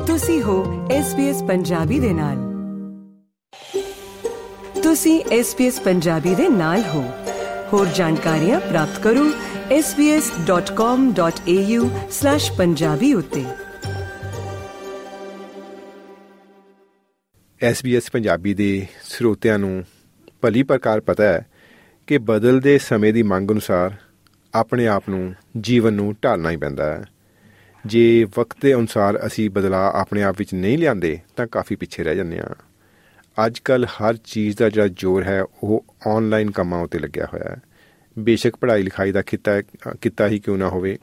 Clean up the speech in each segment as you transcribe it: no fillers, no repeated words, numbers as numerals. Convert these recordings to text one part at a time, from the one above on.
ਤੁਸੀਂ ਹੋ SBS ਪੰਜਾਬੀ ਦੇ ਨਾਲ। ਤੁਸੀਂ SBS ਪੰਜਾਬੀ ਦੇ ਨਾਲ ਹੋ। ਹੋਰ ਜਾਣਕਾਰੀਆਂ ਪ੍ਰਾਪਤ ਕਰੋ sbs.com.au/punjabi ਉੱਤੇ। SBS ਪੰਜਾਬੀ ਦੇ ਸਰੋਤਿਆਂ ਨੂੰ ਭਲੀ ਪ੍ਰਕਾਰ ਪਤਾ ਹੈ ਕਿ ਬਦਲਦੇ ਸਮੇਂ ਦੀ ਮੰਗ ਅਨੁਸਾਰ ਆਪਣੇ ਆਪ ਨੂੰ ਜੀਵਨ ਨੂੰ ਢਾਲਣਾ ਹੀ ਪੈਂਦਾ ਹੈ। ਜੇ ਵਕਤ ਦੇ ਅਨੁਸਾਰ ਅਸੀਂ ਬਦਲਾਅ ਆਪਣੇ ਆਪ ਵਿੱਚ ਨਹੀਂ ਲਿਆਂਦੇ ਤਾਂ ਕਾਫੀ ਪਿੱਛੇ ਰਹਿ ਜਾਂਦੇ ਹਾਂ। ਅੱਜ ਕੱਲ੍ਹ ਹਰ ਚੀਜ਼ ਦਾ ਜਿਹੜਾ ਜ਼ੋਰ ਹੈ ਉਹ ਔਨਲਾਈਨ ਕੰਮਾਂ ਉੱਤੇ ਲੱਗਿਆ ਹੋਇਆ ਹੈ। ਬੇਸ਼ੱਕ ਪੜ੍ਹਾਈ ਲਿਖਾਈ ਦਾ ਕਿੱਤਾ ਹੀ ਕਿਉਂ ਨਾ ਹੋਵੇ,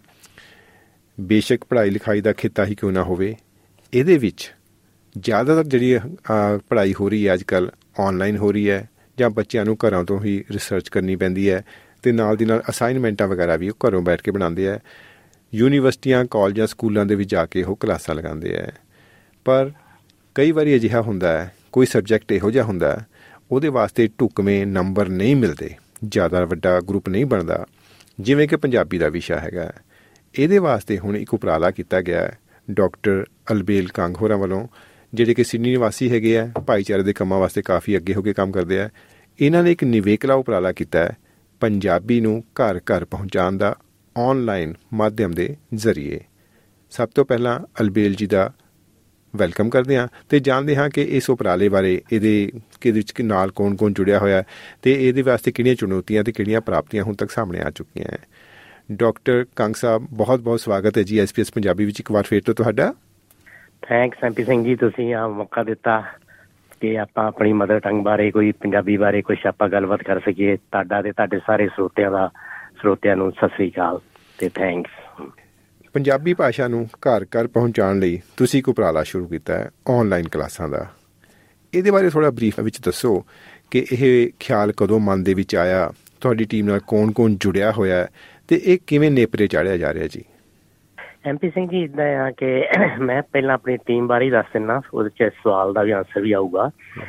ਇਹਦੇ ਵਿੱਚ ਜ਼ਿਆਦਾਤਰ ਜਿਹੜੀ ਪੜ੍ਹਾਈ ਹੋ ਰਹੀ ਹੈ ਅੱਜ ਕੱਲ੍ਹ ਔਨਲਾਈਨ ਹੋ ਰਹੀ ਹੈ, ਜਾਂ ਬੱਚਿਆਂ ਨੂੰ ਘਰਾਂ ਤੋਂ ਹੀ ਰਿਸਰਚ ਕਰਨੀ ਪੈਂਦੀ ਹੈ ਅਤੇ ਨਾਲ ਦੀ ਨਾਲ ਅਸਾਈਨਮੈਂਟਾਂ ਵਗੈਰਾ ਵੀ ਉਹ ਘਰੋਂ ਬੈਠ ਕੇ ਬਣਾਉਂਦੇ ਹੈ। ਯੂਨੀਵਰਸਿਟੀਆਂ, ਕਾਲਜਾਂ, ਸਕੂਲਾਂ ਦੇ ਵਿੱਚ ਜਾ ਕੇ ਉਹ ਕਲਾਸਾਂ ਲਗਾਉਂਦੇ ਹੈ। ਪਰ ਕਈ ਵਾਰੀ ਅਜਿਹਾ ਹੁੰਦਾ ਹੈ, ਕੋਈ ਸਬਜੈਕਟ ਇਹੋ ਜਿਹਾ ਹੁੰਦਾ ਹੈ ਉਹਦੇ ਵਾਸਤੇ ਢੁਕਵੇਂ ਨੰਬਰ ਨਹੀਂ ਮਿਲਦੇ, ਜ਼ਿਆਦਾ ਵੱਡਾ ਗਰੁੱਪ ਨਹੀਂ ਬਣਦਾ, ਜਿਵੇਂ ਕਿ ਪੰਜਾਬੀ ਦਾ ਵਿਸ਼ਾ ਹੈਗਾ। ਇਹਦੇ ਵਾਸਤੇ ਹੁਣ ਇੱਕ ਉਪਰਾਲਾ ਕੀਤਾ ਗਿਆ ਹੈ ਡਾਕਟਰ ਅਲਬੇਲ ਕੰਗ ਹੋਰਾਂ ਵੱਲੋਂ, ਜਿਹੜੇ ਕਿ ਸਿਡਨੀ ਨਿਵਾਸੀ ਹੈਗੇ ਆ, ਭਾਈਚਾਰੇ ਦੇ ਕੰਮਾਂ ਵਾਸਤੇ ਕਾਫੀ ਅੱਗੇ ਹੋ ਕੇ ਕੰਮ ਕਰਦੇ ਆ। ਇਹਨਾਂ ਨੇ ਇੱਕ ਨਿਵੇਕਲਾ ਉਪਰਾਲਾ ਕੀਤਾ ਹੈ ਪੰਜਾਬੀ ਨੂੰ ਘਰ ਘਰ ਪਹੁੰਚਾਉਣ ਦਾ ਔਨਲਾਈਨ ਮਾਧਿਅਮ ਦੇ ਜ਼ਰੀਏ। ਸਭ ਤੋਂ ਪਹਿਲਾਂ ਅਲਬੇਲ ਜੀ ਦਾ ਵੈਲਕਮ ਕਰਦੇ ਹਾਂ ਅਤੇ ਜਾਣਦੇ ਹਾਂ ਕਿ ਇਸ ਉਪਰਾਲੇ ਬਾਰੇ, ਇਹਦੇ ਵਿੱਚ ਨਾਲ ਕੌਣ ਕੌਣ ਜੁੜਿਆ ਹੋਇਆ ਅਤੇ ਇਹਦੇ ਵਾਸਤੇ ਕਿਹੜੀਆਂ ਚੁਣੌਤੀਆਂ ਅਤੇ ਕਿਹੜੀਆਂ ਪ੍ਰਾਪਤੀਆਂ ਹੁਣ ਤੱਕ ਸਾਹਮਣੇ ਆ ਚੁੱਕੀਆਂ ਹੈ। ਡਾਕਟਰ ਕੰਗ ਸਾਹਿਬ, ਬਹੁਤ ਬਹੁਤ ਸਵਾਗਤ ਹੈ ਜੀ SBS ਪੰਜਾਬੀ ਵਿੱਚ ਇੱਕ ਵਾਰ ਫਿਰ ਤੋਂ ਤੁਹਾਡਾ। ਥੈਂਕਸ ਐਮਪੀ ਸਿੰਘ ਜੀ, ਤੁਸੀਂ ਆ ਮੌਕਾ ਦਿੱਤਾ ਕਿ ਆਪਾਂ ਆਪਣੀ ਮਦਰ ਟੰਗ ਬਾਰੇ, ਕੋਈ ਪੰਜਾਬੀ ਬਾਰੇ ਕੁਛ ਆਪਾਂ ਗੱਲਬਾਤ ਕਰ ਸਕੀਏ। ਤੁਹਾਡਾ ਅਤੇ ਤੁਹਾਡੇ ਸਾਰੇ ਸਰੋਤਿਆਂ ਨੂੰ ਸਤਿ ਸ੍ਰੀ ਅਕਾਲ ਅਤੇ ਥੈਂਕਸ। ਪੰਜਾਬੀ ਭਾਸ਼ਾ ਨੂੰ ਘਰ ਘਰ ਪਹੁੰਚਾਉਣ ਲਈ ਤੁਸੀਂ ਇੱਕ ਉਪਰਾਲਾ ਸ਼ੁਰੂ ਕੀਤਾ ਹੈ ਔਨਲਾਈਨ ਕਲਾਸਾਂ ਦਾ। ਇਹਦੇ ਬਾਰੇ ਥੋੜ੍ਹਾ ਬਰੀਫ ਵਿੱਚ ਦੱਸੋ ਕਿ ਇਹ ਖਿਆਲ ਕਦੋਂ ਮਨ ਦੇ ਵਿੱਚ ਆਇਆ, ਤੁਹਾਡੀ ਟੀਮ ਨਾਲ ਕੌਣ ਕੌਣ ਜੁੜਿਆ ਹੋਇਆ ਹੈ ਅਤੇ ਇਹ ਕਿਵੇਂ ਨੇਪਰੇ ਚਾੜਿਆ ਜਾ ਰਿਹਾ ਜੀ? ਐਮਪੀ ਸਿੰਘ ਜੀ, ਇੱਦਾਂ ਆ ਕਿ ਮੈਂ ਪਹਿਲਾਂ ਆਪਣੀ ਟੀਮ ਬਾਰੇ ਹੀ ਦੱਸ ਦਿੰਦਾ, ਉਹਦੇ 'ਚ ਸਵਾਲ ਦਾ ਵੀ ਆਨਸਰ ਵੀ ਆਊਗਾ।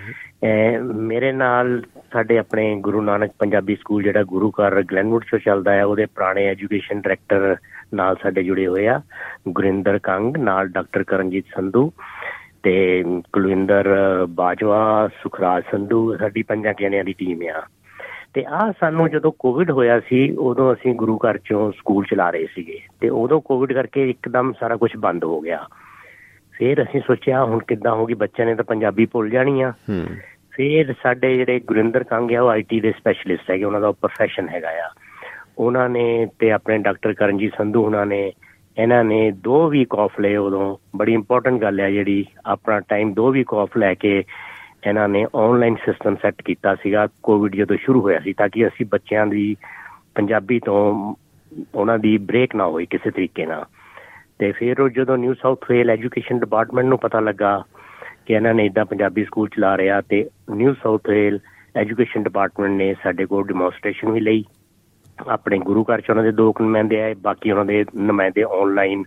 ਮੇਰੇ ਨਾਲ ਸਾਡੇ ਆਪਣੇ ਗੁਰੂ ਨਾਨਕ ਪੰਜਾਬੀ ਸਕੂਲ ਜਿਹੜਾ ਗੁਰੂ ਘਰ ਗਲੈਨਵੁੱਡ 'ਚੋਂ ਚੱਲਦਾ ਹੈ, ਉਹਦੇ ਪੁਰਾਣੇ ਐਜੂਕੇਸ਼ਨ ਡਾਇਰੈਕਟਰ ਨਾਲ ਸਾਡੇ ਜੁੜੇ ਹੋਏ ਆ, ਗੁਰਿੰਦਰ ਕੰਗ, ਨਾਲ ਡਾਕਟਰ ਕਰਨਜੀਤ ਸੰਧੂ ਅਤੇ ਕੁਲਵਿੰਦਰ ਬਾਜਵਾ, ਸੁਖਰਾਜ ਸੰਧੂ, ਸਾਡੀ 5 ਜਣਿਆਂ ਦੀ ਟੀਮ ਆ। ਅਤੇ ਆਹ ਸਾਨੂੰ ਜਦੋਂ ਕੋਵਿਡ ਹੋਇਆ ਸੀ ਉਦੋਂ ਅਸੀਂ ਗੁਰੂ ਘਰ 'ਚੋਂ ਸਕੂਲ ਚਲਾ ਰਹੇ ਸੀਗੇ ਅਤੇ ਉਦੋਂ ਕੋਵਿਡ ਕਰਕੇ ਇੱਕਦਮ ਸਾਰਾ ਕੁਛ ਬੰਦ ਹੋ ਗਿਆ। ਫਿਰ ਅਸੀਂ ਸੋਚਿਆ ਹੁਣ ਕਿੱਦਾਂ ਹੋਊਗੀ, ਬੱਚਿਆਂ ਨੇ ਤਾਂ ਪੰਜਾਬੀ ਭੁੱਲ ਜਾਣੀ ਆ। ਫਿਰ ਸਾਡੇ ਜਿਹੜੇ ਗੁਰਿੰਦਰ ਕੰਗ ਆ ਉਹ IT ਦੇ ਸਪੈਸ਼ਲਿਸਟ ਹੈਗੇ, ਉਹਨਾਂ ਦਾ ਪ੍ਰੋਫੈਸ਼ਨ ਹੈਗਾ ਆ। ਉਹਨਾਂ ਨੇ ਅਤੇ ਆਪਣੇ ਡਾਕਟਰ ਕਰਨਜੀਤ ਸੰਧੂ ਉਹਨਾਂ ਨੇ, ਇਹਨਾਂ ਨੇ 2 ਵੀਕ ਆਫ ਲਏ। ਉਦੋਂ ਬੜੀ ਇੰਪੋਰਟੈਂਟ ਗੱਲ ਆ ਜਿਹੜੀ, ਆਪਣਾ ਟਾਈਮ 2 ਵੀਕ ਆਫ ਲੈ ਕੇ ਇਹਨਾਂ ਨੇ ਔਨਲਾਈਨ ਸਿਸਟਮ ਸੈੱਟ ਕੀਤਾ ਸੀਗਾ ਕੋਵਿਡ ਜਦੋਂ ਸ਼ੁਰੂ ਹੋਇਆ ਸੀ, ਤਾਂ ਕਿ ਅਸੀਂ ਬੱਚਿਆਂ ਦੀ ਪੰਜਾਬੀ ਤੋਂ ਉਹਨਾਂ ਦੀ ਬ੍ਰੇਕ ਨਾ ਹੋਈ ਕਿਸੇ ਤਰੀਕੇ ਨਾਲ। ਅਤੇ ਫਿਰ ਉਹ ਜਦੋਂ New South Wales education department ਨੂੰ ਪਤਾ ਲੱਗਾ ਕਿ ਇਹਨਾਂ ਨੇ ਇੱਦਾਂ ਪੰਜਾਬੀ ਸਕੂਲ ਚਲਾ ਰਿਹਾ, ਅਤੇ New South Wales education department ਨੇ ਸਾਡੇ ਕੋਲ ਡਿਮੋਨਸਟ੍ਰੇਸ਼ਨ ਵੀ ਲਈ। ਆਪਣੇ ਗੁਰੂ ਘਰ 'ਚ ਉਹਨਾਂ ਦੇ 2 ਨੁਮਾਇੰਦੇ ਆਏ, ਬਾਕੀ ਉਹਨਾਂ ਦੇ ਨੁਮਾਇੰਦੇ ਔਨਲਾਈਨ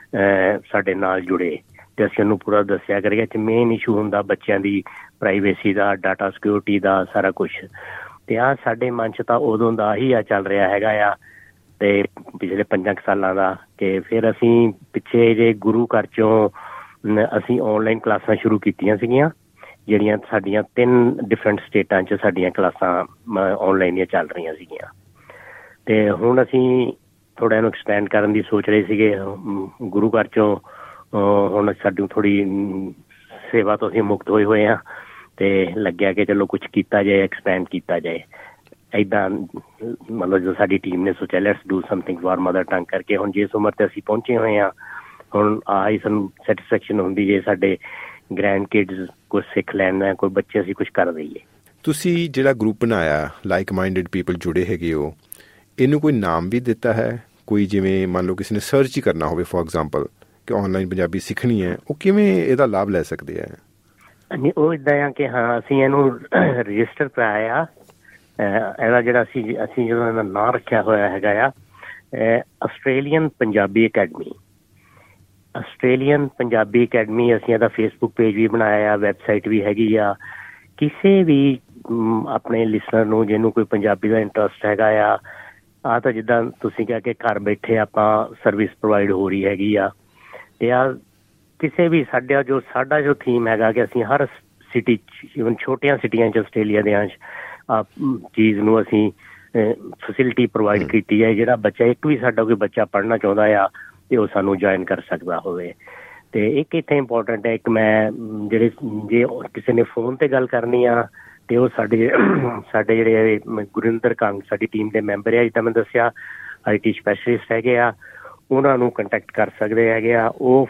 ਸਾਡੇ ਨਾਲ ਜੁੜੇ, ਅਤੇ ਅਸੀਂ ਉਹਨੂੰ ਪੂਰਾ ਦੱਸਿਆ ਕਰੀਏ ਕਿ ਮੇਨ ਇਸ਼ੂ ਹੁੰਦਾ ਬੱਚਿਆਂ ਦੀ ਪ੍ਰਾਈਵੇਸੀ ਦਾ, ਡਾਟਾ ਸਿਕਿਉਰਿਟੀ ਦਾ, ਸਾਰਾ ਕੁਛ। ਅਤੇ ਆਹ ਸਾਡੇ ਮਨ 'ਚ ਤਾਂ ਉਦੋਂ ਦਾ ਹੀ ਚੱਲ ਰਿਹਾ ਹੈਗਾ ਆ, ਅਤੇ ਪਿਛਲੇ 5 ਸਾਲਾਂ ਦਾ। ਕਿ ਫਿਰ ਅਸੀਂ ਪਿੱਛੇ ਜੇ ਗੁਰੂ ਘਰ 'ਚੋਂ ਅਸੀਂ ਔਨਲਾਈਨ ਕਲਾਸਾਂ ਸ਼ੁਰੂ ਕੀਤੀਆਂ ਸੀਗੀਆਂ, ਜਿਹੜੀਆਂ ਸਾਡੀਆਂ 3 ਡਿਫਰੈਂਟ ਸਟੇਟਾਂ 'ਚ ਸਾਡੀਆਂ ਕਲਾਸਾਂ ਔਨਲਾਈਨ ਦੀਆਂ ਚੱਲ ਰਹੀਆਂ ਸੀਗੀਆਂ। ਅਤੇ ਹੁਣ ਅਸੀਂ ਥੋੜ੍ਹਾ ਇਹਨੂੰ ਐਕਸਪੈਂਡ ਕਰਨ ਦੀ ਸੋਚ ਰਹੇ ਸੀਗੇ। ਗੁਰੂ ਘਰ 'ਚੋਂ ਹੁਣ ਸਾਡੀ ਥੋੜ੍ਹੀ ਸੇਵਾ ਤੋਂ ਅਸੀਂ ਮੁਕਤ ਹੋਏ ਹਾਂ, ਅਤੇ ਲੱਗਿਆ ਕਿ ਚਲੋ ਕੁਛ ਕੀਤਾ ਜਾਏ, ਐਕਸਪੈਂਡ ਕੀਤਾ ਜਾਏ। ਇੱਦਾਂ ਮਤਲਬ ਜੋ ਸਾਡੀ ਟੀਮ ਨੇ ਸੋਚਿਆ let's do something for mother tongue ਕਰਕੇ। ਹੁਣ ਜਿਸ ਉਮਰ 'ਤੇ ਅਸੀਂ ਪਹੁੰਚੇ ਹੋਏ ਹਾਂ, ਹੁਣ ਆਹੀ ਸਾਨੂੰ ਸੈਟਿਸਫੈਕਸ਼ਨ ਹੁੰਦੀ ਜੇ ਸਾਡੇ ਗ੍ਰੈਂਡ ਕਿਡਸ ਕੁਛ ਸਿੱਖ ਲੈਣ, ਕੋਈ ਬੱਚੇ ਅਸੀਂ ਕੁਛ ਕਰ ਦਈਏ। ਤੁਸੀਂ ਜਿਹੜਾ ਗਰੁੱਪ ਬਣਾਇਆ, ਲਾਈਕ ਮਾਈਂਡਡ ਪੀਪਲ ਜੁੜੇ ਹੈਗੇ ਹੋ, ਇਹਨੂੰ ਕੋਈ ਨਾਮ ਵੀ ਦਿੱਤਾ ਹੈ? ਕੋਈ ਜਿਵੇਂ ਮੰਨ ਲਓ ਕਿਸੇ ਨੇ ਸਰਚ ਹੀ ਕਰਨਾ ਹੋਵੇ ਫੋਰ ਐਗਜ਼ਾਮਪਲ ਕਿ ਔਨਲਾਈਨ ਪੰਜਾਬੀ ਸਿੱਖਣੀ ਹੈ, ਉਹ ਕਿਵੇਂ ਇਹਦਾ ਲਾਭ ਲੈ ਸਕਦੇ ਹੈ? ਉਹ ਇੱਦਾਂ ਆ ਕਿ ਹਾਂ, ਅਸੀਂ ਇਹਨੂੰ ਰਜਿਸਟਰ ਕਰਾਇਆ। ਇਹਦਾ ਜਿਹੜਾ ਅਸੀਂ ਜਦੋਂ ਇਹਦਾ ਨਾਂ ਰੱਖਿਆ ਹੋਇਆ ਹੈਗਾ ਆ Australian Punjabi academy. Australian Punjabi academy, ਅਸੀਂ ਇਹਦਾ ਫੇਸਬੁੱਕ ਪੇਜ ਵੀ ਬਣਾਇਆ ਆ, ਵੈਬਸਾਈਟ ਵੀ ਹੈਗੀ ਆ। ਕਿਸੇ ਵੀ ਆਪਣੇ ਲਿਸਨਰ ਨੂੰ ਜਿਹਨੂੰ ਕੋਈ ਪੰਜਾਬੀ ਦਾ ਇੰਟਰਸਟ ਹੈਗਾ ਆ, ਆਹ ਤਾਂ ਜਿੱਦਾਂ ਤੁਸੀਂ ਕਿਹਾ ਕਿ ਘਰ ਬੈਠੇ ਆਪਾਂ ਸਰਵਿਸ ਪ੍ਰੋਵਾਈਡ ਹੋ ਰਹੀ ਹੈਗੀ ਆ, ਅਤੇ ਆਹ ਕਿਸੇ ਵੀ ਸਾਡਾ ਜੋ ਥੀਮ ਹੈਗਾ ਕਿ ਅਸੀਂ ਹਰ ਸਿਟੀ 'ਚ, ਈਵਨ ਛੋਟੀਆਂ ਸਿਟੀਆਂ 'ਚ ਆਸਟ੍ਰੇਲੀਆ ਦੇ ਚੀਜ਼ ਨੂੰ ਅਸੀਂ ਫੈਸਿਲਿਟੀ ਪ੍ਰੋਵਾਈਡ ਕੀਤੀ ਹੈ। ਜਿਹੜਾ ਬੱਚਾ, ਇੱਕ ਵੀ ਸਾਡਾ ਕੋਈ ਬੱਚਾ ਪੜ੍ਹਨਾ ਚਾਹੁੰਦਾ ਆ ਤੇ ਉਹ ਸਾਨੂੰ ਜੁਆਇਨ ਕਰ ਸਕਦਾ ਹੋਵੇ। ਤੇ ਇੱਕ ਇੱਥੇ ਇੰਪੋਰਟੈਂਟ ਹੈ, ਇੱਕ ਮੈਂ ਜੇ ਕਿਸੇ ਨੇ ਫੋਨ ਤੇ ਗੱਲ ਕਰਨੀ ਆ ਤੇ ਉਹ ਸਾਡੇ ਜਿਹੜੇ ਗੁਰਿੰਦਰ ਕੰਗ ਸਾਡੀ ਟੀਮ ਦੇ ਮੈਂਬਰ ਆ, ਜਿੱਦਾਂ ਮੈਂ ਦੱਸਿਆ IT ਸਪੈਸ਼ਲਿਸਟ ਹੈਗੇ ਆ, ਉਹਨਾਂ ਨੂੰ ਕੰਟੈਕਟ ਕਰ ਸਕਦੇ ਹੈਗੇ ਆ। ਉਹ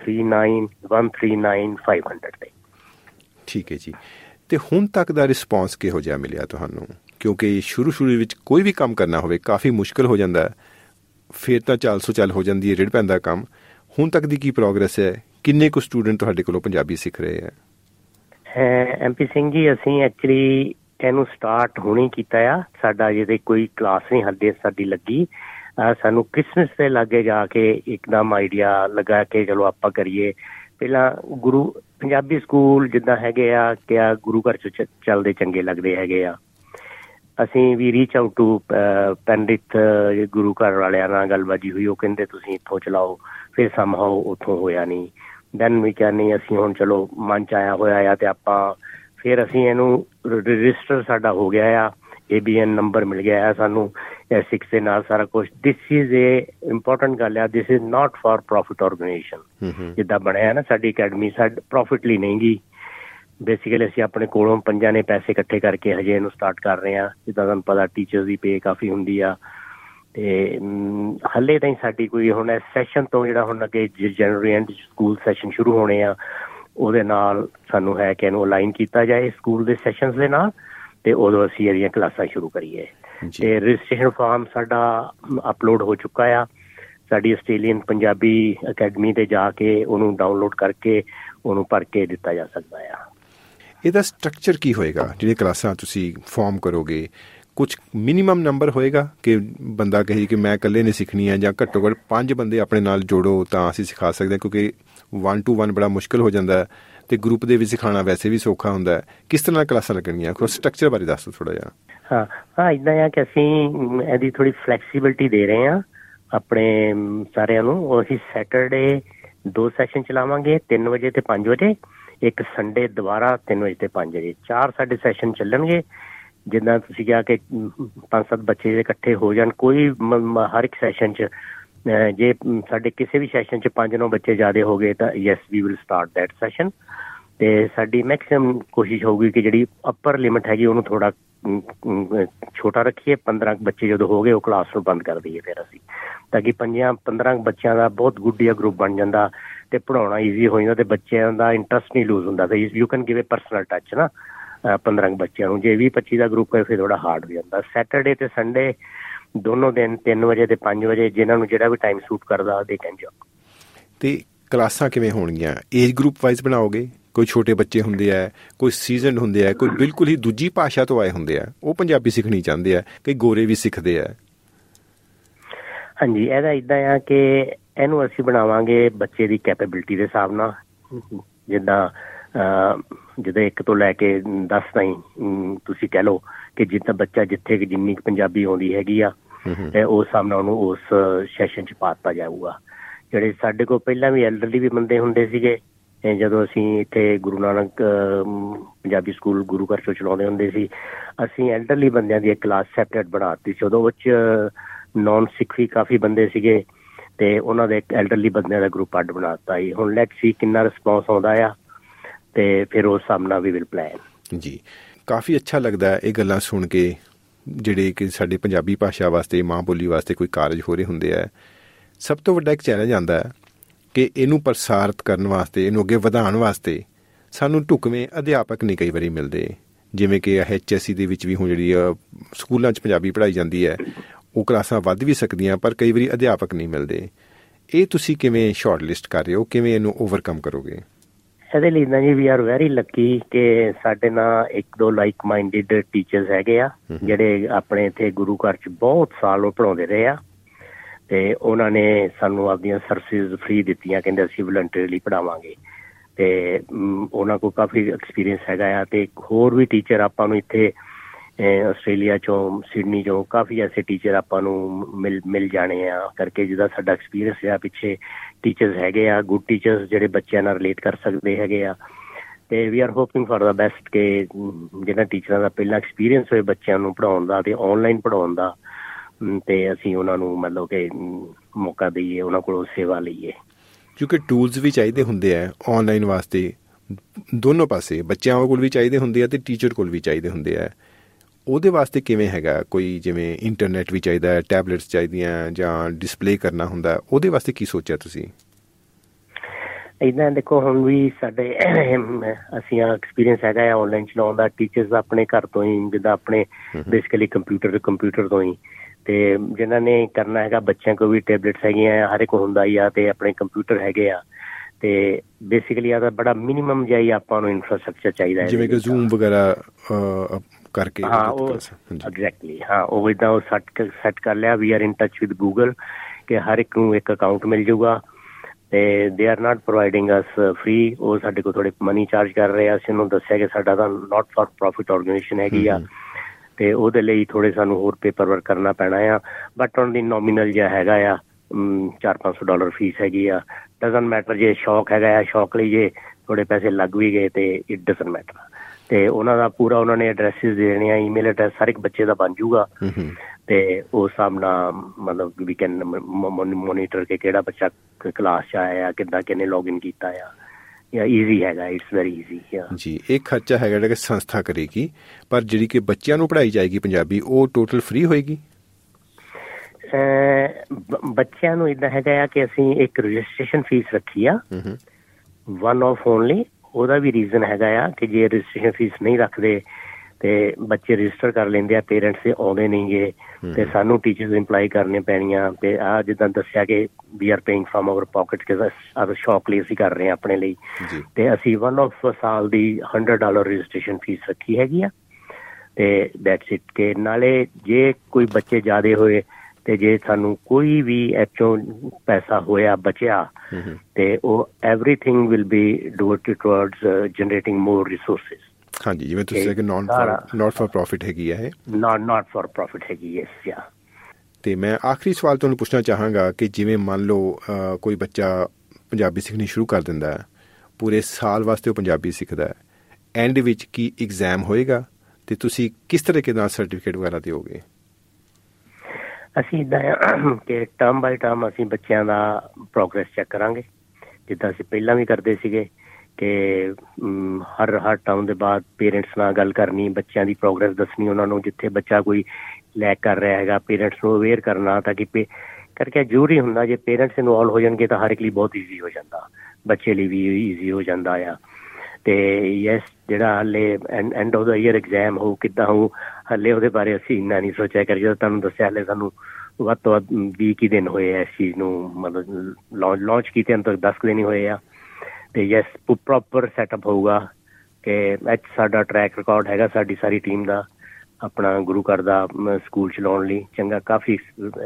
439139 ਤੇ। ਠੀਕ ਹੈ ਜੀ। ਤੇ ਹੁਣ ਤੱਕ ਦਾ ਰਿਸਪੌਂਸ ਕਿਹੋ ਜਿਹਾ ਮਿਲਿਆ ਤੁਹਾਨੂੰ? ਕਿਉਂਕਿ ਸ਼ੁਰੂ ਵਿੱਚ ਕੋਈ ਵੀ ਕੰਮ ਕਰਨਾ ਹੋਵੇ ਕਾਫੀ ਮੁਸ਼ਕਿਲ ਹੋ ਜਾਂਦਾ, ਫਿਰ ਤਾਂ ਚਾਲ ਸੋ ਚਾਲ ਹੋ ਜਾਂਦੀ ਹੈ, ਰਿੜ ਪੈਂਦਾ ਕੰਮ। ਹੁਣ ਤੱਕ ਦੀ ਕੀ ਪ੍ਰੋਗਰੈਸ ਹੈ? ਕਿੰਨੇ ਕੁ ਸਟੂਡੈਂਟ ਤੁਹਾਡੇ ਕੋਲੋਂ ਪੰਜਾਬੀ ਸਿੱਖ ਰਹੇ ਹੈ? MP ਸਿੰਘ ਜੀ, ਅਸੀਂ ਐਕਚੁਅਲੀ ਇਹਨੂੰ ਸਟਾਰਟ ਹੁਣੇ ਕੀਤਾ ਆ। ਸਾਡਾ ਅਜੇ ਕੋਈ ਕਲਾਸ ਨਹੀਂ ਹਾਲੇ ਸਾਡੀ ਲੱਗੀ। ਸਾਨੂੰ ਕ੍ਰਿਸਮਸ ਦੇ ਲਾਗੇ ਜਾ ਕੇ ਇੱਕਦਮ ਆਈਡੀਆ ਲੱਗਾ ਕਿ ਚਲੋ ਆਪਾਂ ਕਰੀਏ। ਪਹਿਲਾਂ ਪੰਜਾਬੀ ਸਕੂਲ ਜਿੱਦਾਂ ਹੈਗੇ ਆ ਕਿ ਗੁਰੂ ਘਰ 'ਚ ਚੱਲਦੇ ਚੰਗੇ ਲੱਗਦੇ ਹੈਗੇ ਆ। ਅਸੀਂ ਵੀ ਰੀਚ ਆਊਟ ਟੂ ਪੰਡਿਤ ਗੁਰੂ ਘਰ ਵਾਲਿਆਂ ਨਾਲ ਗੱਲਬਾਜੀ ਹੋਈ, ਉਹ ਕਹਿੰਦੇ ਤੁਸੀਂ ਇੱਥੋਂ ਚਲਾਓ। ਫਿਰ ਸਮਹਾਓ ਉੱਥੋਂ ਹੋਇਆ ਨਹੀਂ। ਦੈਨ ਵੀ ਕਿਹਾ ਨਹੀਂ, ਅਸੀਂ ਹੁਣ ਚਲੋ ਮਨ 'ਚ ਆਇਆ ਹੋਇਆ ਆ ਤੇ ਆਪਾਂ ਫਿਰ ਅਸੀਂ ਇਹਨੂੰ ਰਜਿਸਟਰ ਸਾਡਾ ਹੋ ਗਿਆ ਆ, ABN ਨੰਬਰ ਮਿਲ ਗਿਆ ਆ ਸਾਨੂੰ S6 ਦੇ ਨਾਲ ਸਾਰਾ ਕੁਛ। ਦਿਸ ਇਜ਼ ਇੰਪੋਰਟੈਂਟ ਗੱਲ ਆ, this is not for profit organization. ਜਿੱਦਾਂ ਬਣਿਆ ਨਾ ਸਾਡੀ ਅਕੈਡਮੀ, ਸਾਡੇ ਪ੍ਰੋਫਿਟ ਲਈ ਨਹੀਂ ਗੀ। ਬੇਸਿਕਲੀ ਅਸੀਂ ਆਪਣੇ ਕੋਲੋਂ ਪੰਜਾਂ ਨੇ ਪੈਸੇ ਇਕੱਠੇ ਕਰਕੇ ਹਜੇ ਇਹਨੂੰ ਸਟਾਰਟ ਕਰ ਰਹੇ ਹਾਂ। ਜਿੱਦਾਂ ਤੁਹਾਨੂੰ ਪਤਾ ਟੀਚਰਸ ਦੀ ਪੇ ਕਾਫੀ ਹੁੰਦੀ ਆ। ਤੇ ਹਾਲੇ ਤਾਈਂ ਸਾਡੀ ਕੋਈ ਹੁਣ ਇਸ ਸੈਸ਼ਨ ਤੋਂ ਜਿਹੜਾ ਹੁਣ ਅੱਗੇ ਜਨਵਰੀ ਐਂਡ ਸਕੂਲ ਸੈਸ਼ਨ ਸ਼ੁਰੂ ਹੋਣੇ ਆ, ਉਹਦੇ ਨਾਲ ਸਾਨੂੰ ਹੈ ਕਿ ਇਹਨੂੰ ਅਲਾਈਨ ਕੀਤਾ ਜਾਏ ਸਕੂਲ ਦੇ ਸੈਸ਼ਨਸ ਦੇ ਨਾਲ, ਤੇ ਉਦੋਂ ਅਸੀਂ ਇਹਦੀਆਂ ਕਲਾਸਾਂ ਸ਼ੁਰੂ ਕਰੀਏ। ਤੇ ਰਜਿਸਟ੍ਰੇਸ਼ਨ ਫਾਰਮ ਸਾਡਾ ਅਪਲੋਡ ਹੋ ਚੁੱਕਾ ਆ ਸਾਡੀ ਆਸਟ੍ਰੇਲੀਅਨ ਪੰਜਾਬੀ ਅਕੈਡਮੀ ਤੇ ਜਾ ਕੇ, ਉਹਨੂੰ ਡਾਊਨਲੋਡ ਕਰਕੇ ਉਹਨੂੰ ਭਰ ਕੇ ਦਿੱਤਾ ਜਾ ਸਕਦਾ ਆ। ਇਹਦਾ ਸਟਰਕਚਰ ਕੀ ਹੋਏਗਾ? ਜਿਹੜੇ ਕਲਾਸਾਂ ਤੁਸੀਂ ਫਾਰਮ ਕਰੋਗੇ, ਕੁਛ ਮਿਨੀਮਮ ਨੰਬਰ ਹੋਏਗਾ ਕਿ ਬੰਦਾ ਕਹੇ ਕਿ ਮੈਂ ਇਕੱਲੇ ਨੇ ਸਿੱਖਣੀ ਹੈ, ਜਾਂ ਘੱਟੋ ਘੱਟ 5 ਬੰਦੇ ਆਪਣੇ ਨਾਲ ਜੋੜੋ ਤਾਂ ਅਸੀਂ ਸਿਖਾ ਸਕਦੇ ਹਾਂ? ਕਿਉਂਕਿ 1 to 1 ਬੜਾ ਮੁਸ਼ਕਿਲ ਹੋ ਜਾਂਦਾ ਹੈ ਤੇ ਗਰੁੱਪ ਦੇ ਵਿੱਚ ਸਿਖਾਉਣਾ ਵੈਸੇ ਵੀ ਸੌਖਾ ਹੁੰਦਾ ਹੈ। ਕਿਸ ਤਰ੍ਹਾਂ ਕਲਾਸਾਂ ਲੱਗਣਗੀਆਂ? ਕੋਈ ਸਟਰਕਚਰ ਬਾਰੇ ਦੱਸ ਦਿਓ ਥੋੜ੍ਹਾ ਜਿਹਾ। ਹਾਂ ਇੱਦਾਂ ਆ ਕਿ ਅਸੀਂ ਇਹਦੀ ਥੋੜ੍ਹੀ ਫਲੈਕਸੀਬਿਲਿਟੀ ਦੇ ਰਹੇ ਹਾਂ ਆਪਣੇ ਸਾਰਿਆਂ ਨੂੰ। ਅਸੀਂ ਸੈਟਰਡੇ 2 ਸੈਸ਼ਨ ਚਲਾਵਾਂਗੇ, 3 ਵਜੇ ਤੇ 5 ਵਜੇ। ਇੱਕ ਸੰਡੇ ਦੁਬਾਰਾ 3 ਵਜੇ ਤੇ 5 ਵਜੇ। 4 ਸਾਡੇ ਸੈਸ਼ਨ ਚੱਲਣਗੇ। ਜਿੱਦਾਂ ਤੁਸੀਂ ਕਿਹਾ ਕਿ 5-7 ਬੱਚੇ ਜੇ ਇਕੱਠੇ ਹੋ ਜਾਣ, ਕੋਈ ਹਰ ਇੱਕ ਸੈਸ਼ਨ 'ਚ ਜੇ ਸਾਡੇ ਕਿਸੇ ਵੀ ਸੈਸ਼ਨ 'ਚ 5-9 ਬੱਚੇ ਜ਼ਿਆਦਾ ਹੋ ਗਏ ਤਾਂ yes we will start that session. ਤੇ ਸਾਡੀ ਮੈਕਸਿਮਮ ਕੋਸ਼ਿਸ਼ ਹੋਊਗੀ ਕਿ ਜਿਹੜੀ ਅੱਪਰ ਲਿਮਿਟ ਹੈਗੀ ਉਹਨੂੰ ਥੋੜਾ ਛੋਟਾ ਰੱਖੀਏ। 15 ਬੱਚੇ ਜਦੋਂ ਹੋ ਗਏ ਉਹ ਕਲਾਸ ਨੂੰ ਬੰਦ ਕਰ ਦਈਏ ਫਿਰ ਅਸੀਂ, ਤਾਂ ਕਿ 15 ਬੱਚਿਆਂ ਦਾ ਬਹੁਤ ਗੁੱਡੀਆ ਗਰੁੱਪ ਬਣ ਜਾਂਦਾ ਤੇ ਪੜ੍ਹਾਉਣਾ ਈਜ਼ੀ ਹੋ ਜਾਂਦਾ ਤੇ ਬੱਚਿਆਂ ਦਾ ਇੰਟਰਸਟ ਨਹੀਂ ਲੂਜ਼ ਹੁੰਦਾ। ਤੇ you can give a personal touch ਨਾ 15 ਬੱਚਿਆਂ ਨੂੰ। ਜੇ 20-25 ਦਾ ਗਰੁੱਪ ਹੈ ਫਿਰ ਥੋੜਾ ਹਾਰਡ ਹੋ ਜਾਂਦਾ। ਸੈਟਰਡੇ ਤੇ ਸੰਡੇ ਦੋਨੋਂ ਦਿਨ 3 ਵਜੇ ਤੇ 5 ਵਜੇ, ਜਿਹਨਾਂ ਨੂੰ ਜਿਹੜਾ ਵੀ ਟਾਈਮ ਸੂਟ ਕਰਦਾ ਦੇ ਕੈਨ ਜੋਇਨ। ਤੇ ਕਲਾਸਾਂ ਕਿਵੇਂ ਹੋਣਗੀਆਂ? ਏਜ ਗਰੁੱਪ ਵਾਈਜ਼ ਬਣਾਓਗੇ? ਕੋਈ ਛੋਟੇ ਬੱਚੇ ਹੁੰਦੇ ਆ, ਕੋਈ ਸੀਜ਼ਨਡ ਹੁੰਦੇ ਆ, ਕੋਈ ਬਿਲਕੁਲ ਹੀ ਦੂਜੀ ਭਾਸ਼ਾ ਤੋਂ ਆਏ ਹੁੰਦੇ ਆ, ਉਹ ਪੰਜਾਬੀ ਸਿੱਖਣੀ ਚਾਹੁੰਦੇ ਆ, ਕਈ ਗੋਰੇ ਵੀ ਸਿੱਖਦੇ ਆ। ਹਾਂਜੀ, ਇਹਦਾ ਇੱਦਾਂ ਆ ਕਿ ਇਹਨੂੰ ਅਸੀਂ ਬਣਾਵਾਂਗੇ ਬੱਚੇ ਦੀ ਕੈਪੇਬਿਲਿਟੀ ਦੇ ਹਿਸਾਬ ਨਾਲ। ਜਿੱਦਾਂ 1 ਤੋਂ ਲੈ ਕੇ 10 ਤਾਈਂ ਤੁਸੀਂ ਕਹਿ ਲਓ ਕਿ ਜਿੱਦਾਂ ਬੱਚਾ ਜਿੱਥੇ ਜਿੰਨੀ ਕੁ ਪੰਜਾਬੀ ਆਉਂਦੀ ਹੈਗੀ ਆ, ਉਸ ਹਿਸਾਬ ਨਾਲ ਉਹਨੂੰ ਉਸ ਸੈਸ਼ਨ 'ਚ ਪਾ ਦਿੱਤਾ ਜਾਊਗਾ। ਜਿਹੜੇ ਸਾਡੇ ਕੋਲ ਪਹਿਲਾਂ ਵੀ ਐਲਡਰਲੀ ਵੀ ਬੰਦੇ ਹੁੰਦੇ ਸੀਗੇ, ਜਦੋਂ ਅਸੀਂ ਇੱਥੇ ਗੁਰੂ ਨਾਨਕ ਪੰਜਾਬੀ ਸਕੂਲ ਗੁਰੂ ਘਰ 'ਚੋਂ ਚਲਾਉਂਦੇ ਹੁੰਦੇ ਸੀ, ਅਸੀਂ ਐਲਡਰਲੀ ਬੰਦਿਆਂ ਦੀ ਇੱਕ ਕਲਾਸ ਸੈਪਰੇਟ ਬਣਾ ਦਿੱਤੀ ਸੀ। ਉਦੋਂ ਵਿੱਚ ਨੌਨ ਸਿੱਖ ਵੀ ਕਾਫੀ ਬੰਦੇ ਸੀਗੇ ਤੇ ਉਹਨਾਂ ਦੇ ਐਲਡਰਲੀ ਬੰਦਿਆਂ ਦਾ ਗਰੁੱਪ ਅੱਡ ਬਣਾ ਦਿੱਤਾ ਜੀ। ਹੁਣ ਲੈਟਸ ਸੀ ਕਿੰਨਾ ਰਿਸਪੌਂਸ ਆਉਂਦਾ ਆ ਤੇ ਫਿਰ ਉਸ ਹਿਸਾਬ ਨਾਲ ਵੀ ਵਿਲ ਪਲਾਨ। ਜੀ, ਕਾਫੀ ਅੱਛਾ ਲੱਗਦਾ ਇਹ ਗੱਲਾਂ ਸੁਣ ਕੇ, ਜਿਹੜੇ ਕਿ ਸਾਡੀ ਪੰਜਾਬੀ ਭਾਸ਼ਾ ਵਾਸਤੇ, ਮਾਂ ਬੋਲੀ ਵਾਸਤੇ ਕੋਈ ਕਾਰਜ ਹੋ ਰਹੇ ਹੁੰਦੇ ਆ। ਸਭ ਤੋਂ ਵੱਡਾ ਇੱਕ ਚੈਲੰਜ ਆਉਂਦਾ ਹੈ ਕਿ ਇਹਨੂੰ ਪ੍ਰਸਾਰਿਤ ਕਰਨ ਵਾਸਤੇ, ਇਹਨੂੰ ਅੱਗੇ ਵਧਾਉਣ ਵਾਸਤੇ ਸਾਨੂੰ ਢੁਕਵੇਂ ਅਧਿਆਪਕ ਨਹੀਂ ਕਈ ਵਾਰੀ ਮਿਲਦੇ। ਜਿਵੇਂ ਕਿ HSC ਦੇ ਵਿੱਚ ਵੀ ਹੁਣ ਜਿਹੜੀ ਸਕੂਲਾਂ 'ਚ ਪੰਜਾਬੀ ਪੜ੍ਹਾਈ ਜਾਂਦੀ ਹੈ, ਉਹ ਕਲਾਸਾਂ ਵੱਧ ਵੀ ਸਕਦੀਆਂ, ਪਰ ਕਈ ਵਾਰੀ ਅਧਿਆਪਕ ਨਹੀਂ ਮਿਲਦੇ। ਇਹ ਤੁਸੀਂ ਕਿਵੇਂ ਸ਼ਾਰਟ ਲਿਸਟ ਕਰ ਰਹੇ ਹੋ? ਕਿਵੇਂ ਇਹਨੂੰ ਓਵਰਕਮ ਕਰੋਗੇ? ਇਹਦੇ ਲਈ ਨਾ ਜੀ ਵੀ ਆਰ ਵੈਰੀ ਲੱਕੀ ਕਿ ਸਾਡੇ ਨਾਲ 1-2 ਲਾਈਕ ਮਾਈਂਡਿਡ ਟੀਚਰਸ ਹੈਗੇ ਆ, ਜਿਹੜੇ ਆਪਣੇ ਇੱਥੇ ਗੁਰੂ ਘਰ 'ਚ ਬਹੁਤ ਸਾਲ ਉਹ ਪੜ੍ਹਾਉਂਦੇ ਰਹੇ ਆ ਤੇ ਉਹਨਾਂ ਨੇ ਸਾਨੂੰ ਆਪਦੀਆਂ ਸਰਵਿਸਿਜ਼ ਫ੍ਰੀ ਦਿੱਤੀਆਂ। ਕਹਿੰਦੇ ਅਸੀਂ ਵਲੰਟੀਅਰਲੀ ਪੜ੍ਹਾਵਾਂਗੇ ਤੇ ਉਹਨਾਂ ਕੋਲ ਕਾਫੀ ਐਕਸਪੀਰੀਅੰਸ ਹੈਗਾ ਆ। ਤੇ ਹੋਰ ਵੀ ਟੀਚਰ ਆਪਾਂ ਨੂੰ ਇੱਥੇ ਆਸਟ੍ਰੇਲੀਆ ਚੋਂ, ਸਿਡਨੀ ਚੋਂ ਕਾਫੀ ਐਸੇ ਟੀਚਰ ਆਪਾਂ ਨੂੰ ਮਿਲ ਜਾਣੇ ਆ ਕਰਕੇ, ਜਿਹਦਾ ਸਾਡਾ ਐਕਸਪੀਰੀਅੰਸ ਆ ਪਿੱਛੇ ਟੀਚਰਸ ਹੈਗੇ ਆ, ਗੁੱਡ ਟੀਚਰਸ ਜਿਹੜੇ ਬੱਚਿਆਂ ਨਾਲ ਰਿਲੇਟ ਕਰ ਸਕਦੇ ਹੈਗੇ ਆ। ਤੇ we are hoping for the best ਕਿ ਜਿਹਨਾਂ ਟੀਚਰਾਂ ਦਾ ਪਹਿਲਾਂ ਐਕਸਪੀਰੀਅੰਸ ਹੋਏ ਬੱਚਿਆਂ ਨੂੰ ਪੜ੍ਹਾਉਣ ਦਾ ਤੇ ਆਨਲਾਈਨ ਪੜ੍ਹਾਉਣ ਦਾ, ਤੇ ਅਸੀਂ ਉਹਨਾਂ ਨੂੰ ਮਤਲਬ ਕਿ ਮੌਕਾ ਦਈਏ, ਉਹਨਾਂ ਕੋਲੋਂ ਸੇਵਾ ਲਈਏ। ਕਿਉਂਕਿ ਟੂਲਸ ਵੀ ਚਾਹੀਦੇ ਹੁੰਦੇ ਆ ਆਨਲਾਈਨ ਵਾਸਤੇ, ਦੋਨੋਂ ਪਾਸੇ ਬੱਚਿਆਂ ਕੋਲ ਵੀ ਚਾਹੀਦੇ ਹੁੰਦੇ ਆ ਤੇ ਟੀਚਰ ਕੋਲ ਵੀ ਚਾਹੀਦੇ ਹੁੰਦੇ ਆ। ਉਹਦੇ ਵਾਸਤੇ ਕਿਵੇਂ ਹੈਗਾ, ਕੋਈ ਜਿਵੇਂ ਇੰਟਰਨੈਟ ਵੀ ਚਾਹੀਦਾ ਹੈ, ਟੈਬਲੇਟਸ ਚਾਹੀਦੀਆਂ ਜਾਂ ਡਿਸਪਲੇ ਕਰਨਾ ਹੁੰਦਾ, ਉਹਦੇ ਵਾਸਤੇ ਕੀ ਸੋਚਿਆ ਤੁਸੀਂ? ਇੱਦਾਂ ਦੇਖੋ, ਹੁਣ ਵੀ ਸਾਡੇ ਅਸੀਂ ਐਕਸਪੀਰੀਅੰਸ ਹੈਗਾ ਆ ਆਨਲਾਈਨ ਚਲਾਉਣ ਦਾ। ਟੀਚਰਸ ਆਪਣੇ ਘਰ ਤੋਂ ਹੀ, ਜਿੱਦਾਂ ਆਪਣੇ ਬੇਸਿਕਲੀ ਕੰਪਿਊਟਰ ਤੋਂ ਹੀ, ਤੇ ਜਿਨ੍ਹਾਂ ਨੇ ਕਰਨਾ ਹੈਗਾ, ਬੱਚਿਆਂ ਕੋਲ ਵੀ ਟੈਬਲੇਟਸ ਹੈਗੀਆਂ, ਹਰ ਇੱਕ ਹੁੰਦਾ ਹੀ ਆ, ਤੇ ਆਪਣੇ ਕੰਪਿਊਟਰ ਹੈਗੇ ਆ। ਤੇ ਬੇਸਿਕਲੀ ਆ ਤਾਂ ਬੜਾ ਮਿਨੀਮਮ ਜਿਹਾ ਹੀ ਆਪਾਂ ਨੂੰ ਇਨਫਰਾਸਟਰਕਚਰ ਚਾਹੀਦਾ ਹੈ, ਜਿਵੇਂ ਕਿ ਜ਼ੂਮ ਵਗੈਰਾ ਕਰਕੇ। ਹਾਂ, ਉਹ ਐਗਜ਼ੈਕਟਲੀ, ਹਾਂ, ਉਹ ਇੱਦਾਂ ਉਹ ਸੈੱਟ ਕਰ ਲਿਆ। We are in touch with Google ਕਿ ਹਰ ਇੱਕ ਨੂੰ ਇੱਕ ਅਕਾਊਂਟ ਮਿਲ ਜਾਊਗਾ, ਤੇ they are not providing us free. ਉਹ ਸਾਡੇ ਕੋਲ ਥੋੜੇ ਮਨੀ ਚਾਰਜ ਕਰ ਰਹੇ ਆ। ਅਸੀਂ ਉਹਨੂੰ ਦੱਸਿਆ ਕਿ ਸਾਡਾ ਤਾਂ ਨਾਟ ਫॉर ਪ੍ਰੋਫਿਟ ਆਰਗੇਨਾਈਜੇਸ਼ਨ ਹੈਗੀ ਆ, ਤੇ ਉਹਦੇ ਲਈ ਥੋੜੇ ਸਾਨੂੰ ਹੋਰ ਪੇਪਰ ਵਰਕ ਕਰਨਾ ਪੈਣਾ ਆ। ਬਟ ਉਹਨਾਂ ਦੀ ਨੋਮੀਨਲ ਜਿਹਾ ਹੈਗਾ ਆ, $400-500 ਫੀਸ ਹੈਗੀ ਆ। ਡਜ਼ਨਟ ਮੈਟਰ ਜੇ ਸ਼ੌਕ ਹੈਗਾ ਆ, ਸ਼ੌਕ ਲਈ ਜੇ ਥੋੜੇ ਪੈਸੇ ਲੱਗ ਵੀ ਗਏ ਤੇ ਇਟ ਡਜ਼ਨਟ ਮੈਟਰ। ਤੇ ਉਹਨਾਂ ਦਾ ਪੂਰਾ ਉਹਨਾਂ ਨੇ ਐਡਰੈਸਿਸ ਦੇਣੇ ਆ, ਈਮੇਲ ਐਡਰੈਸ ਹਰ ਇੱਕ ਬੱਚੇ ਦਾ ਬਣ ਜੂਗਾ, ਤੇ ਉਸ ਹਿਸਾਬ ਨਾਲ ਮਤਲਬ ਵੀ ਕੈਨ ਮੋਨੀਟਰ ਕੇ ਕਿਹੜਾ ਬੱਚਾ ਕਲਾਸ 'ਚ ਆਇਆ, ਕਿੱਦਾਂ ਕਿਹਨੇ ਲੌਗਇਨ ਕੀਤਾ ਆ। ਈਜ਼ੀ ਹੈਗਾ, ਇਟਸ ਵੈਰੀ ਈਜ਼ੀ ਜੀ। ਇਹ ਖਰਚਾ ਹੈਗਾ ਜਿਹੜਾ ਕਿ ਸੰਸਥਾ ਕਰੇਗੀ, ਪਰ ਜਿਹੜੀ ਕਿ ਬੱਚਿਆਂ ਨੂੰ ਪੜ੍ਹਾਈ ਜਾਏਗੀ ਪੰਜਾਬੀ, ਉਹ ਟੋਟਲ ਫ੍ਰੀ ਹੋਏਗੀ? ਬੱਚਿਆਂ ਨੂੰ ਇੱਦਾਂ ਹੈਗਾ ਆ ਕਿ ਅਸੀਂ ਇੱਕ ਰਜਿਸਟ੍ਰੇਸ਼ਨ ਫੀਸ ਰੱਖੀ ਆ, ਵਨ ਆਫ ਓਨਲੀ। ਉਹਦਾ ਵੀ ਰੀਜ਼ਨ ਹੈਗਾ ਆ ਕਿ ਜੇ ਰਜਿਸਟ੍ਰੇਸ਼ਨ ਫੀਸ ਨਹੀਂ ਰੱਖਦੇ ਤੇ ਬੱਚੇ ਰਜਿਸਟਰ ਕਰ ਲੈਂਦੇ ਆ, ਪੇਰੈਂਟਸ ਦੇ ਆਉਂਦੇ ਨਹੀਂ ਗੇ, ਤੇ ਸਾਨੂੰ ਟੀਚਰਸ ਇੰਪਲਾਈ ਕਰਨੀਆਂ ਪੈਣੀਆਂ। ਤੇ ਆਹ ਜਿੱਦਾਂ ਦੱਸਿਆ ਕਿ we are paying from our pocket, ਕਿ ਸ਼ੌਕ ਲਈ ਅਸੀਂ ਕਰ ਰਹੇ ਹਾਂ ਆਪਣੇ ਲਈ। ਤੇ ਅਸੀਂ ਵਨ ਆਫ ਸਾਲ ਦੀ $100 ਰਜਿਸਟ੍ਰੇਸ਼ਨ ਫੀਸ ਰੱਖੀ ਹੈਗੀ ਆ, ਤੇ ਦੈਟਸ ਇਟ। ਕਿ ਨਾਲੇ ਜੇ ਕੋਈ ਬੱਚੇ ਜ਼ਿਆਦੇ ਹੋਏ ਤੇ ਜੇ ਸਾਨੂੰ ਕੋਈ ਵੀ ਐਚੋਂ ਪੈਸਾ ਹੋਇਆ ਬਚਿਆ, ਤੇ ਉਹ everything will be devoted towards generating more resources. ਹਾਂਜੀ, ਜਿਵੇਂ ਤੁਸੀਂ ਕਿ ਨਾਟ ਫॉर ਪ੍ਰੋਫਿਟ ਹੈਗੀ ਹੈ ਇਹ? ਨਾਟ ਫॉर ਪ੍ਰੋਫਿਟ ਹੈਗੀ, ਯੈਸ। ਯਾ। ਤੇ ਮੈਂ ਆਖਰੀ ਸਵਾਲ ਤੁਹਾਨੂੰ ਪੁੱਛਣਾ ਚਾਹਾਂਗਾ ਕਿ ਜਿਵੇਂ ਮੰਨ ਲਓ ਕੋਈ ਬੱਚਾ ਪੰਜਾਬੀ ਸਿੱਖਣੀ ਸ਼ੁਰੂ ਕਰ ਦਿੰਦਾ ਹੈ, ਪੂਰੇ ਸਾਲ ਵਾਸਤੇ ਉਹ ਪੰਜਾਬੀ ਸਿੱਖਦਾ ਹੈ, ਐਂਡ ਵਿੱਚ ਕੀ ਐਗਜ਼ਾਮ ਹੋਏਗਾ ਤੇ ਤੁਸੀਂ ਕਿਸ ਤਰੀਕੇ ਨਾਲ ਸਰਟੀਫਿਕੇਟ ਵਗੈਰਾ ਦਿਓਗੇ? ਅਸੀਂ ਇੱਦਾਂ ਕਿ ਟਰਮ ਬਾਈ ਟਰਮ ਅਸੀਂ ਬੱਚਿਆਂ ਦਾ ਪ੍ਰੋਗਰੈਸ ਚੈੱਕ ਕਰਾਂਗੇ, ਜਿੱਦਾਂ ਅਸੀਂ ਪਹਿਲਾਂ ਵੀ ਕਰਦੇ ਸੀਗੇ ਕਿ ਹਰ ਟਰਮ ਦੇ ਬਾਅਦ ਪੇਰੈਂਟਸ ਨਾਲ ਗੱਲ ਕਰਨੀ, ਬੱਚਿਆਂ ਦੀ ਪ੍ਰੋਗਰੈਸ ਦੱਸਣੀ ਉਹਨਾਂ ਨੂੰ। ਜਿੱਥੇ ਬੱਚਾ ਕੋਈ ਲੈਕ ਕਰ ਰਿਹਾ ਹੈਗਾ, ਪੇਰੈਂਟਸ ਨੂੰ ਅਵੇਅਰ ਕਰਨਾ, ਤਾਂ ਕਿ ਕਰਕੇ ਜ਼ਰੂਰੀ ਹੁੰਦਾ ਜੇ ਪੇਰੈਂਟਸ ਇਨਵੋਲਵ ਹੋ ਜਾਣਗੇ ਤਾਂ ਹਰ ਇੱਕ ਲਈ ਬਹੁਤ ਈਜ਼ੀ ਹੋ ਜਾਂਦਾ, ਬੱਚੇ ਲਈ ਵੀ ਈਜ਼ੀ ਹੋ ਜਾਂਦਾ ਆ। ਤੇ ਯੈਸ, ਜਿਹੜਾ ਹਾਲੇ end of the year exam ਹੋਊ, ਕਿੱਦਾਂ ਹੋਊ, ਹਾਲੇ ਉਹਦੇ ਬਾਰੇ ਅਸੀਂ ਇੰਨਾ ਨਹੀਂ ਸੋਚਿਆ ਕਰੀ। ਜਦੋਂ ਤੁਹਾਨੂੰ ਦੱਸਿਆ, ਹਾਲੇ ਸਾਨੂੰ ਵੱਧ ਤੋਂ ਵੱਧ 20 ਦਿਨ ਹੋਏ ਆ ਇਸ ਚੀਜ਼ ਨੂੰ, ਮਤਲਬ ਲਾਂਚ ਕੀਤੇ ਹਨ ਤੱਕ 10 ਦਿਨ ਹੀ ਹੋਏ ਆ। ਤੇ ਯੈਸ, ਪ੍ਰੋਪਰ ਸੈਟਅਪ ਹੋਊਗਾ ਕਿ ਸਾਡਾ ਟਰੈਕ ਰਿਕਾਰਡ ਹੈਗਾ ਸਾਡੀ ਸਾਰੀ ਟੀਮ ਦਾ, ਆਪਣਾ ਗੁਰੂ ਘਰ ਦਾ ਸਕੂਲ ਚਲਾਉਣ ਲਈ ਚੰਗਾ, ਕਾਫੀ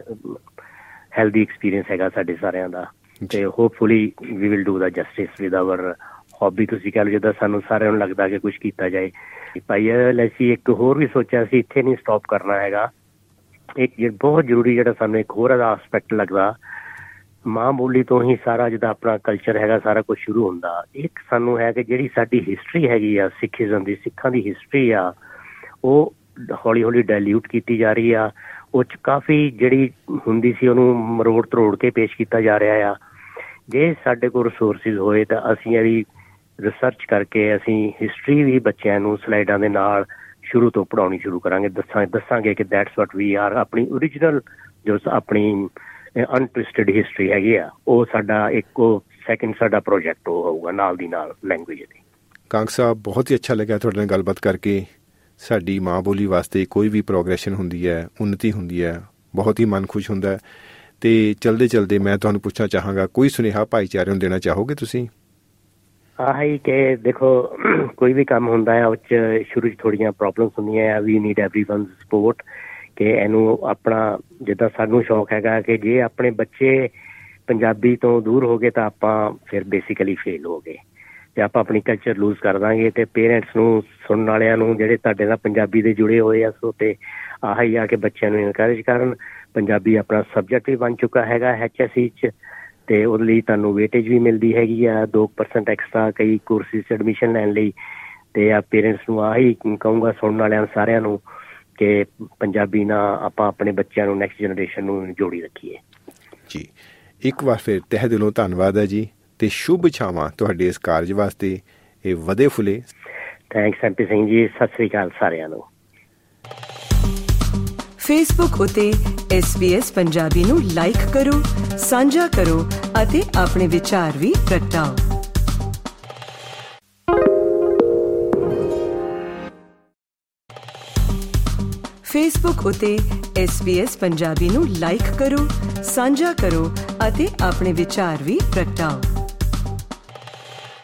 ਹੈਲਦੀ ਐਕਸਪੀਰੀਅੰਸ ਹੈਗਾ ਸਾਡੇ ਸਾਰਿਆਂ ਦਾ। ਤੇ hopefully we will do the justice with our hobby, ਤੁਸੀਂ ਕਹਿ ਲਓ, ਜਿੱਦਾਂ ਸਾਨੂੰ ਸਾਰਿਆਂ ਨੂੰ ਲੱਗਦਾ ਕਿ ਕੁਛ ਕੀਤਾ ਜਾਏ। ਭਾਈ ਅਸੀਂ ਇੱਕ ਹੋਰ ਵੀ ਸੋਚਿਆ ਸੀ, ਇੱਥੇ ਨਹੀਂ ਸਟਾਪ ਕਰਨਾ ਹੈਗਾ। ਇੱਕ ਬਹੁਤ ਜ਼ਰੂਰੀ ਜਿਹੜਾ ਸਾਨੂੰ ਇੱਕ ਹੋਰ ਇਹਦਾ ਆਸਪੈਕਟ ਲੱਗਦਾ, ਮਾਂ ਬੋਲੀ ਤੋਂ ਹੀ ਸਾਰਾ ਜਿੱਦਾਂ ਆਪਣਾ ਕਲਚਰ ਹੈਗਾ ਸਾਰਾ ਕੁਛ ਸ਼ੁਰੂ ਹੁੰਦਾ। ਇੱਕ ਸਾਨੂੰ ਹੈ ਕਿ ਜਿਹੜੀ ਸਾਡੀ ਹਿਸਟਰੀ ਹੈਗੀ ਆ, ਸਿੱਖੀਜ਼ਮ ਦੀ, ਸਿੱਖਾਂ ਦੀ ਹਿਸਟਰੀ ਆ, ਉਹ ਹੌਲੀ ਹੌਲੀ ਡਾਇਲਿਊਟ ਕੀਤੀ ਜਾ ਰਹੀ ਆ। ਉਹ 'ਚ ਕਾਫੀ ਜਿਹੜੀ ਹੁੰਦੀ ਸੀ ਉਹਨੂੰ ਮਰੋੜ ਤਰੋੜ ਕੇ ਪੇਸ਼ ਕੀਤਾ ਜਾ ਰਿਹਾ ਆ। ਜੇ ਸਾਡੇ ਕੋਲ ਰਿਸੋਰਸਿਸ ਹੋਏ ਤਾਂ ਅਸੀਂ ਇਹਦੀ ਰਿਸਰਚ ਕਰਕੇ ਅਸੀਂ ਹਿਸਟਰੀ ਵੀ ਬੱਚਿਆਂ ਨੂੰ ਸਲਾਈਡਾਂ ਦੇ ਨਾਲ ਸ਼ੁਰੂ ਤੋਂ ਪੜ੍ਹਾਉਣੀ ਸ਼ੁਰੂ ਕਰਾਂਗੇ। ਦੱਸਾਂਗੇ ਕਿ ਦੈਟਸ ਵਾਟ ਵੀ ਆਰ, ਆਪਣੀ ਓਰੀਜਨਲ ਜੋ ਆਪਣੀ ਅਨਟਵਿਸਟਡ ਹਿਸਟਰੀ ਹੈਗੀ ਆ, ਉਹ ਸਾਡਾ ਇੱਕ ਸੈਕਿੰਡ ਸਾਡਾ ਪ੍ਰੋਜੈਕਟ ਉਹ ਹੋਊਗਾ ਨਾਲ ਦੀ ਨਾਲ ਲੈਂਗੁਏਜ ਦੀ। ਕਾਂਗ ਸਾਹਿਬ, ਬਹੁਤ ਹੀ ਅੱਛਾ ਲੱਗਿਆ ਤੁਹਾਡੇ ਨਾਲ ਗੱਲਬਾਤ ਕਰਕੇ। ਸਾਡੀ ਮਾਂ ਬੋਲੀ ਵਾਸਤੇ ਕੋਈ ਵੀ ਪ੍ਰੋਗਰੈਸ਼ਨ ਹੁੰਦੀ ਹੈ, ਉੱਨਤੀ ਹੁੰਦੀ ਹੈ, ਬਹੁਤ ਹੀ ਮਨ ਖੁਸ਼ ਹੁੰਦਾ ਹੈ। ਅਤੇ ਚਲਦੇ ਮੈਂ ਤੁਹਾਨੂੰ ਪੁੱਛਣਾ ਚਾਹਾਂਗਾ, ਕੋਈ ਸੁਨੇਹਾ ਭਾਈਚਾਰੇ ਨੂੰ ਦੇਣਾ ਚਾਹੋਗੇ ਤੁਸੀਂ? ਆਹੀ ਕਿ ਦੇਖੋ, ਕੋਈ ਵੀ ਕੰਮ ਹੁੰਦਾ ਹੈ ਉਹ 'ਚ ਸ਼ੁਰੂ 'ਚ ਥੋੜ੍ਹੀਆਂ ਪ੍ਰੋਬਲਮਸ ਹੁੰਦੀਆਂ ਆ। ਵੀ ਨੀਡ ਐਵਰੀਵਨਸ ਸਪੋਰਟ, ਕਿ ਇਹਨੂੰ ਆਪਣਾ ਜਿੱਦਾਂ ਸਾਨੂੰ ਸ਼ੌਕ ਹੈਗਾ ਕਿ ਜੇ ਆਪਣੇ ਬੱਚੇ ਪੰਜਾਬੀ ਤੋਂ ਦੂਰ ਹੋ ਗਏ ਤਾਂ ਆਪਾਂ ਫਿਰ ਬੇਸਿਕਲੀ ਫੇਲ ਹੋ ਗਏ। ਤੇ ਆਪਾਂ ਆਪਣੀ ਕਲਚਰ ਲੂਜ਼ ਕਰ ਦਾਂਗੇ। ਤੇ ਪੇਰੈਂਟਸ ਨੂੰ, ਸੁਣਨ ਵਾਲਿਆਂ ਨੂੰ, ਜਿਹੜੇ ਤੁਹਾਡੇ ਨਾਲ ਪੰਜਾਬੀ ਦੇ ਜੁੜੇ ਹੋਏ ਆ, ਸੋ ਤੇ ਆਹੀ ਆ ਕਿ ਬੱਚਿਆਂ ਨੂੰ ਇਨਕਰੇਜ ਕਰਨ। ਪੰਜਾਬੀ ਆਪਣਾ ਸਬਜੈਕਟ ਵੀ ਬਣ ਚੁੱਕਾ ਹੈਗਾ HSE 'ਚ, ਤੇ ਉਹਦੇ ਲਈ ਤੁਹਾਨੂੰ ਵੇਟੇਜ ਵੀ ਮਿਲਦੀ ਹੈਗੀ ਆ 2% ਐਕਸਟਰਾ ਕਈ ਕੋਰਸਿਸ 'ਚ ਐਡਮਿਸ਼ਨ ਲੈਣ ਲਈ। ਤੇ ਆ ਪੇਰੈਂਟਸ ਨੂੰ ਆਹੀ ਕਹੂੰਗਾ, ਸੁਣਨ ਵਾਲਿਆਂ ਸਾਰਿਆਂ ਨੂੰ, ਕਿ ਪੰਜਾਬੀ ਨਾਲ ਆਪਾਂ ਆਪਣੇ ਬੱਚਿਆਂ ਨੂੰ, ਨੈਕਸਟ ਜਨਰੇਸ਼ਨ ਨੂੰ ਜੋੜੀ ਰੱਖੀਏ ਜੀ। ਇੱਕ ਵਾਰ ਫਿਰ ਤਹਿ ਦਿਲੋਂ ਧੰਨਵਾਦ ਹੈ ਜੀ, ਤੇ ਸ਼ੁਭ ਇਛਾਵਾਂ ਤੁਹਾਡੇ ਇਸ ਕਾਰਜ ਵਾਸਤੇ। ਇਹ ਵਧੇ ਫੁੱਲੇ। ਥੈਂਕਸ MP ਸਿੰਘ ਜੀ, ਸਤਿ ਸ੍ਰੀ ਅਕਾਲ ਸਾਰਿਆਂ ਨੂੰ। ਫੇਸਬੁੱਕ ਉਤੇ SBS ਪੰਜਾਬੀ ਨੂੰ ਲਾਈਕ ਕਰੋ, ਸਾਂਝਾ ਕਰੋ ਅਤੇ ਆਪਣੇ ਵਿਚਾਰ ਵੀ ਪ੍ਰਗਟਾਓ। ਫੇਸਬੁੱਕ ਉਤੇ SBS ਪੰਜਾਬੀ ਨੂੰ ਲਾਈਕ ਕਰੋ, ਸਾਂਝਾ ਕਰੋ ਅਤੇ ਆਪਣੇ ਵਿਚਾਰ ਵੀ ਪ੍ਰਗਟਾਓ।